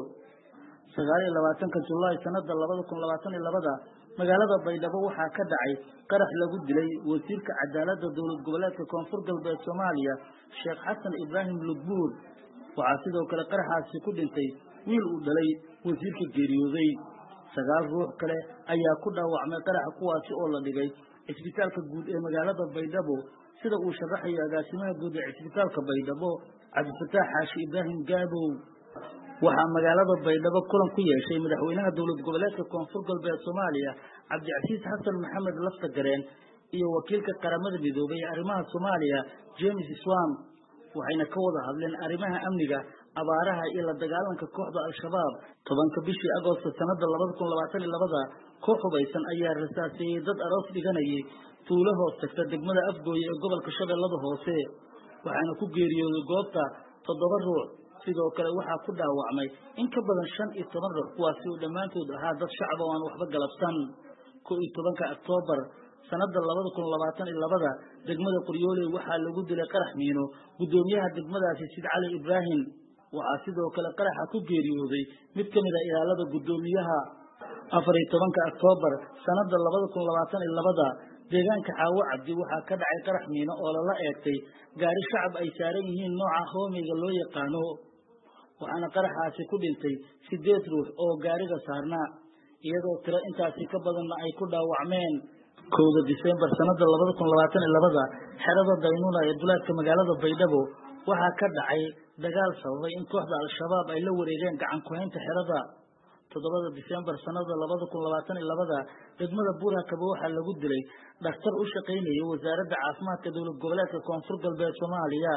sagaal iyo labaatanka julaay sanada labada kun labaatan iyo labada magaalada baydhabo waxaa ka dhacay qarax lagu dilay wasiirka cadaaladda dowlad goboleedka koonfur galbeed soomaaliya sheekh xasan ibraahim lugbuur waxaa sidoo kale qaraxaasi ku dhintay wiil uu dhalay wasiirka geeriyooday sagaal ruux kale ayaa ku dhaawacmay qaraxa kuwaasi oo la dhigay cisbitaalka guud ee magaalada baydhabo sida uu sharaxayo agaasimaha guud ee cisbitaalka baydhabo cabdifataax xaashi ibraahim gaabow waxaa magaalada baydhabo kulan ku yeeshay madaxweynaha dowlad goboleedka koonfur galbeed soomaaliya cabdicasiis xasan maxamed laftagareen iyo wakiilka qaramada midoobay ee arrimaha soomaaliya james swam waxayna ka wada hadleen arrimaha amniga abaaraha iyo la dagaalanka kooxda al-shabaab tobanka bishii agoosto sanada labada kun labaatan iyo labada koox hubaysan ayaa rasaaseeyey dad aroos dhiganayay tuulo hoos tagta degmada afgooye ee gobolka shabeellada hoose waxaana ku geeriyooday goobta toddoba ruux sidoo kale waxaa ku dhaawacmay in ka badan shan iyo toban ruux kuwaasi oo dhammaantood ahaa dad shacab oo aan waxba galabsan kow iyo tobanka oktoobar sanada labada kun labaatan iyo labada degmada qoryooley waxaa lagu dilay qarax miino guddoomiyaha degmadaasi sid cali ibraahim waxaa sidoo kale qaraxa ku geeriyooday mid ka mid a ilaalada guddoomiyaha afar iyo tobanka oktoobar sanada labada kun labaatan iyo labada deegaanka xaawo cabdi waxaa ka dhacay qarax miino oo lala eegtay gaari shacab ay saaran yihiin nooca hoomeyga loo yaqaano waxaana qaraxaasi ku dhintay sideed ruux oo gaariga saarnaa iyadoo tiro intaasi ka badanna ay ku dhaawacmeen kowda disembar sanada labada kun labaatan iyo labada xerada daynuuna ee duleedka magaalada baydhabo waxaa ka dhacay dagaal sababay in kooxda al-shabaab ay la wareegeen gacan ku-haynta xerada toddobada disembar sanada labada kun labaatan iyo labada degmada buurhakaba waxaa lagu dilay dhakhtar u shaqaynayay wasaaradda caafimaadka dowlad goboleedka koonfur galbeed soomaaliya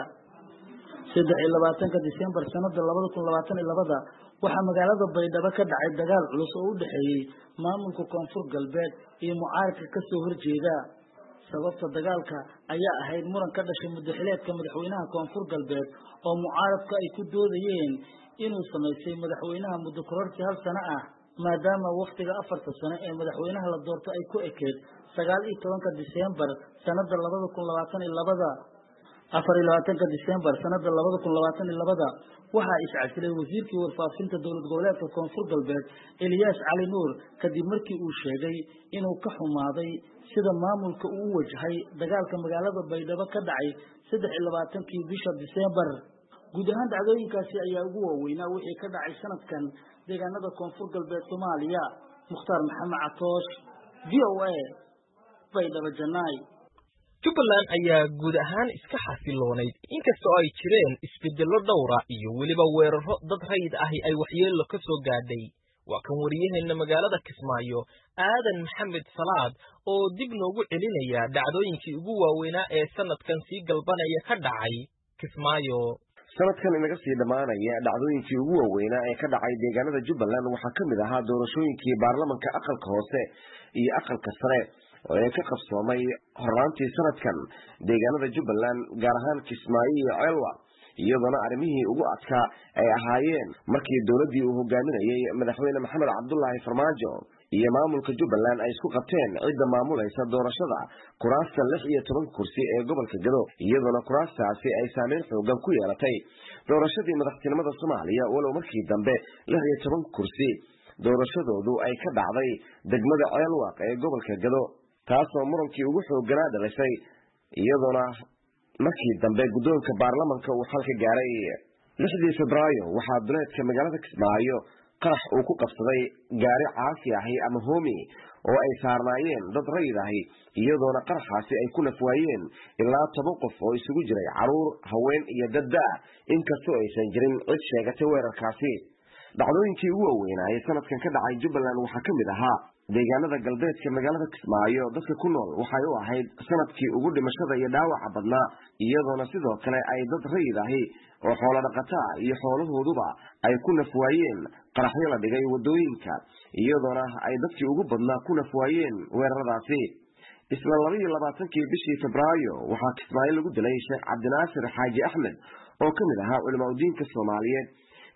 saddex iyo labaatanka disembar sanada labada kun labaatan iyo labada waxaa magaalada baydhabo ka dhacay dagaal culus oo u dhexeeyey maamulka koonfur galbeed iyo mucaaradka kasoo horjeeda sababta dagaalka ayaa ahayd muran ka dhashay mudaxileedka madaxweynaha koonfur galbeed oo mucaaradka ay ku doodayeen inuu samaystay madaxweynaha muddo kororsi hal sano ah maadaama waktiga afarta sano ee madaxweynaha la doorto ay ku ekeed sagaal iyo tobanka disembar sanada labada kun labaatan iyo labada afar iyo labaatanka disembar sanada labada kun labaatan iyo labada waxaa iscasilay wasiirkii warfaafinta dowlad goboleedka koonfur galbeed eliyaas cali nuur kadib markii uu sheegay inuu ka xumaaday sida maamulka uu u wajahay dagaalka magaalada baydhabo ka dhacay saddex iyo labaatankii bisha disembar guud ahaan dhacdooyinkaasi ayaa ugu waaweynaa wixii ka dhacay sanadkan deegaanada koonfur galbeed soomaaliya mukhtaar maxamed catoosh v o a baydhabo janaay
jubbaland ayaa guud ahaan iska xasiloonayd inkastoo ay jireen isbedello dhowra iyo weliba weeraro dad rayid ahi ay waxyeello ka soo gaadhay waa kan wariyaheenna magaalada kismaayo aadan maxamed salaad oo dib noogu celinaya dhacdooyinkii ugu waaweynaa ee sanadkan sii galbanaya ka dhacay kismaayo
sanadkan inaga sii dhammaanaya dhacdooyinkii ugu waaweynaa ee ka dhacay deegaanada jubbaland waxaa ka mid ahaa doorashooyinkii baarlamanka aqalka hoose iyo aqalka sare oo ee ka qabsoomay horraantii sanadkan deegaanada jubbaland gaar ahaan kismaayo iyo ceelwa iyadoona arrimihii ugu adkaa ay ahaayeen markii dowladdii uu hogaaminayey madaxweyne maxamed cabdulaahi farmaajo iyo maamulka jubbaland ay isku qabteen cidda maamulaysa doorashada kuraasta lix iyo toban kursi ee gobolka gado iyadoona kuraastaasi ay saameyn xoogan ku yeelatay doorashadii madaxtinimada soomaaliya walow markii dambe lix iyo toban kursi doorashadoodu ay ka dhacday degmada ceelwaaq ee gobolka gado taasoo murankii ugu xooganaa dhalisay iyadoona markii dambe guddoonka baarlamanka uu xalka gaaray lixdii febraayo waxaa duleedka magaalada kismaayo qarax uu ku qabsaday gaari caasi ahi ama hoomi oo ay saarnaayeen dad rayid ahi iyadoona qaraxaasi ay ku nafwaayeen ilaa toban qof oo isugu jiray caruur haween iyo dadda inkastoo aysan jirin cid sheegatay weerarkaasi dhacdooyinkii ugu waaweynaaye sanadkan ka dhacay jubbaland waxaa ka mid ahaa deegaanada galbeedka magaalada kismaayo dadka ku nool waxay u ahayd sanadkii ugu dhimashada iyo dhaawaca badnaa iyadoona sidoo kale ay dad rayid ahi oo xoolo dhaqataa iyo xoolahooduba ay ku nafwaayeen qaraxyo la dhigay wadooyinka iyadoona ay dadkii ugu badnaa ku nafwaayeen weeraradaasi isla laba iyo labaatankii bishii febraayo waxaa kismaayo lagu dilay sheekh cabdinaasir xaaji axmed oo ka mid ahaa culimaa udiinka soomaaliyeed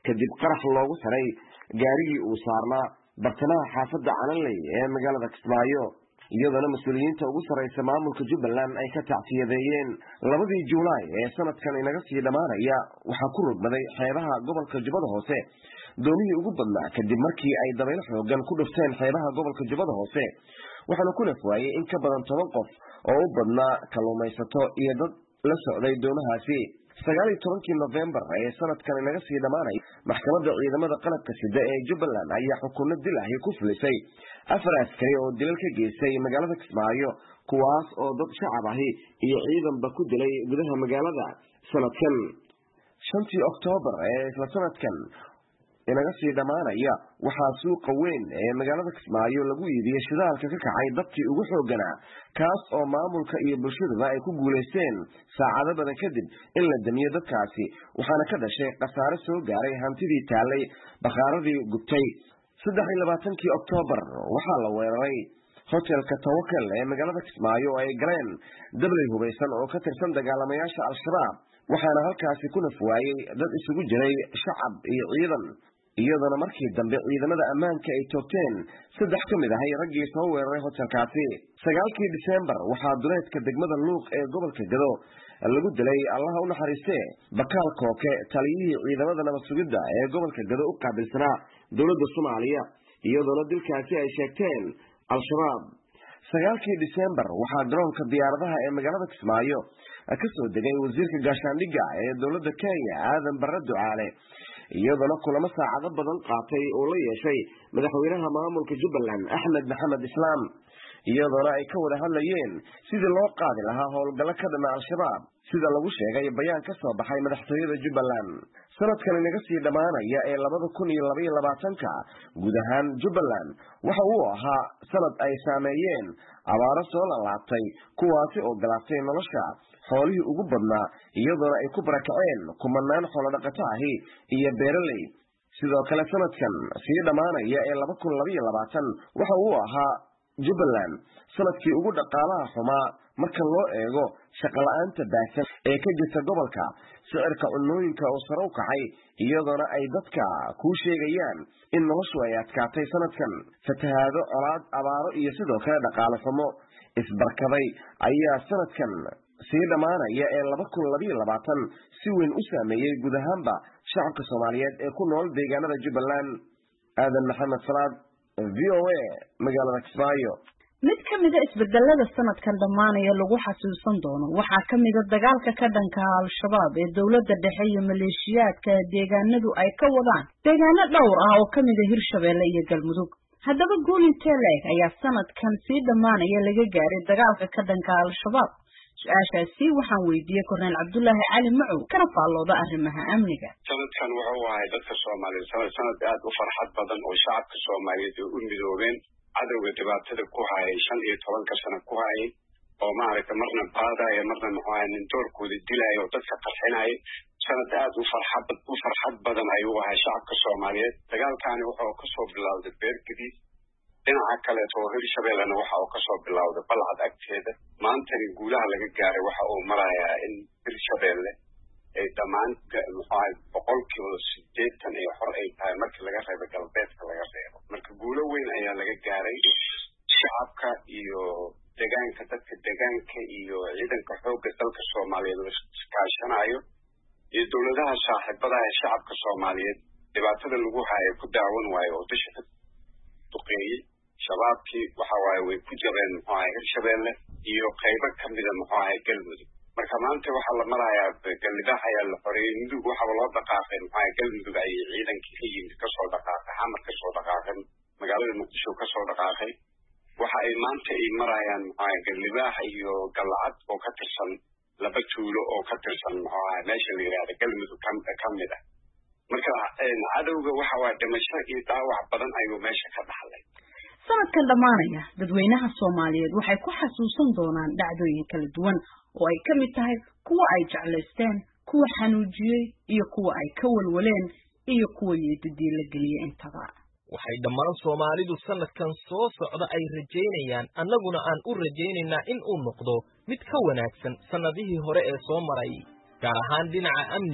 kadib qarax loogu xiray gaarigii uu saarnaa bartamaha xaafadda Calanley ee magaalada Kismaayo iyadoo mas'uuliyiinta ugu sareysa maamulka Jubbaland ay ka tacsiyadeeyeen labadii Juulaay ee sanadkan inaga sii dhamaanaya waxa ku rogmaday xeebaha gobolka Jubbada Hoose doonihii ugu badnaa kadib markii ay dabayl xooggan ku dhufteen xeebaha gobolka Jubbada Hoose waxaana ku nafwaayay in ka badan toban qof oo u badnaa kalluumaysato iyo dad la socday doomahaasi sagaal iyo tobankii November ee sanadkan inaga sii dhamaanay maxkamadda ciidamada qalabka sida ee Jubbaland ayaa xukunno dil ah ku fulisay afar askari oo dilal ka geystay magaalada Kismaayo kuwaas oo dad shacab ah iyo ciidanba ku dilay gudaha magaalada sanadkan shantii October ee isla sanadkan inaga sii dhamaanaya waxaa suuqa weyn ee magaalada Kismaayo lagu iibiyay shidaalka ka kacay dadkii ugu xoogganaa kaas oo maamulka iyo bulshada ay ku guuleysteen saacado badan kadib in la damiyo dadkaasi waxaana ka dhashay khasaare soo gaaray hantidii taalay bakaaradii gubtay saddex iyo labaatankii October waxaa la weeraray hotelka Tawakal ee magaalada Kismaayo oo ay galeen dablay hubeysan oo ka tirsan dagaalamayaasha Al-Shabaab waxaana halkaasi ku nafwaayay dad isugu jiray shacab iyo ciidan iyadoo markii dambe ciidamada ammaanka ay toogteen saddex ka mid ah raggii soo weeraray hotelkaasi sagaalkii December waxaa duleedka degmada Luuq ee gobolka Gado lagu dilay Allah u naxariistee Bakaal Kooke taliyihii ciidamada nabad sugidda ee gobolka Gado u qaabilsanaa dowladda Soomaaliya iyadoo dilkaasi ay sheegteen Al-Shabaab sagaalkii December waxaa garoonka diyaaradaha ee magaalada Kismaayo ka soo degay wasiirka gaashaandhigga ee dowladda Kenya Aadan Barre Ducaale iyadoo kulamo saacado badan qaatay oo la yeeshay madaxweynaha maamulka Jubbaland Axmed Maxamed Islaam iyadoo ay ka wada hadlayeen sidii loo qaadi lahaa howlgallo ka dhana Al-Shabaab sida lagu sheegay bayaan ka soo baxay madaxtooyada Jubbaland sanadkan inaga sii dhamaanaya ee laba kun iyo laba iyo labaatan guud ahaan Jubbaland waxa uu ahaa sanad ay saameeyeen abaaro soo laalaatay kuwaasi oo galaastay nolosha xoolihii ugu badnaa iyadoo ay ku barakaceen kumanaan xoolo dhaqato ah iyo beeraley sidoo kale sanadkan sii dhamaanaya ee laba kun iyo laba iyo labaatan waxa uu ahaa Jubbaland sanadkii ugu dhaqaalaha xumaa marka loo eego shaqo la'aanta baahsan ee ka jirta gobolka sicirka cunnooyinka oo sare u kacay iyadoo ay dadka ku sheegayaan in noloshu ay adkaatay sanadkan fatahaado colaad abaaro iyo sidoo kale dhaqaale xumo isbarkaday ayaa sanadkan sii dhamaanaya ee laba kun iyo laba iyo labaatan si weyn u saameeyay guud ahaanba shacabka Soomaaliyeed ee ku nool deegaanada Jubbaland Aadan Maxamed Salaad V O A magaalada Kismaayo
mid ka mid ah isbedelada sanadkan dhamaanaya lagu xasuusan doono waxaa ka mid ah dagaalka ka dhanka ah Al-Shabaab ee dowladda dhexe iyo maleeshiyaadka deegaanadu ay ka wadaan deegaano dhowr ah oo ka mid ah Hirshabeelle iyo Galmudug haddaba guul intee leeg ayaa sanadkan sii dhamaanaya laga gaaray dagaalka ka dhanka ah Al-Shabaab su-aashaasi waxaan weydiiyey Korneyl Cabdullaahi Cali Macow kana faallooda arrimaha amniga
sanadkan wuxuu ahay dadka Soomaaliyeed sanad aad u farxad badan oo shacabka Soomaaliyeed u midoobeen cadawga dhibaatada ku hayay shan iyo tobanka sano ku hayay oo maaragtay marna baadaya marna maxaa nin doorkooda dilaya oo dadka qarxinaya sanad aad u farxad u farxad badan ayuu ahay shacabka Soomaaliyeed dagaalkani wuxuu ka soo bilowday Beergadiid dhinaca kale oo Hirshabeellena waxa uu ka soo bilowday Balcad agteeda maantani guulaha laga gaaray waxa uu marayaa in Hirshabeelle ay dhamaan maxaa boqolkiiba siddeetan iyo xor ay tahay markii laga reebo galbeedka laga reebo marka guulo weyn ayaa laga gaaray shacabka iyo deegaanka dadka deegaanka iyo ciidanka xoogga dalka Soomaaliyeed oo iskaashanayo iyo dowladaha saaxiibada ee shacabka Soomaaliyeed dhibaatada lagu hayo ku daawan waayo oo dusha ka duqeeyay shabaabkii waxa waaye way ku jabeen maxaa Hirshabeelle iyo qaybo ka mid ah maxaa Galmudug marka maanta waxa la marayaa gallidaha ayaa la xoreeyay mudug waxa loo dhaqaaqay maxaa Galmudug ay ciidankii ka yimid ka soo dhaqaaqay xamar ka soo dhaqaaqay magaalada Muqdisho ka soo dhaqaaqay waxa ay maanta ay marayaan maxaa gallidaha iyo galcad oo ka tirsan laba tuulo oo ka tirsan maxaa meesha la yiraahdo Galmudug ka mid ah marka cadawga waxa waa dhimasho iyo dhaawac badan ayuu meesha ka dhaxlay
sanadkan dhamaanaya dadweynaha Soomaaliyeed waxay ku xasuusan doonaan dhacdooyin kala duwan oo ay ka mid tahay kuwa ay jeclaysteen kuwa xanuujiyay iyo kuwa ay ka walwaleen iyo kuwa yeedadii la geliyay intaba
waxay dhammaan Soomaalidu sanadkan soo socda ay rajeynayaan annaguna aan u rajeynaynaa in uu noqdo mid ka wanaagsan sanadihii hore ee soo maray gaar ahaan dhinaca amniga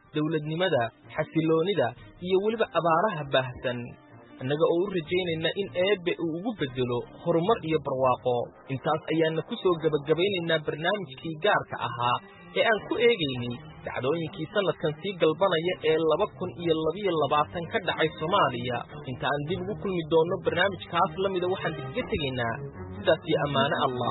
dawladnimada xasiloonida iyo weliba abaaraha baahsan annaga oo u rajaynayna in eebbe uu ugu bedelo horumar iyo barwaaqo intaas ayaana ku soo gabagabaynaynaa barnaamijkii gaarka ahaa ee aan ku eegaynay dhacdooyinkii sanadkan sii galbanaya ee laba kun iyo labiyo labaatan ka dhacay Soomaaliya inta aan dib ugu kulmi doono barnaamijkaas la mida waxaan iska tegaynaa sidaas iyo amaano Allah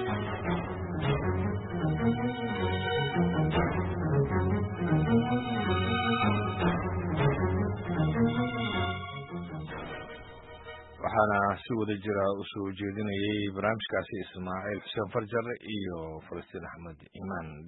waxaana si wada jira u soo jeedinayay barnaamijkaasi Ismaaciil Xuseen Farjar iyo Falastiin Axmed Imaan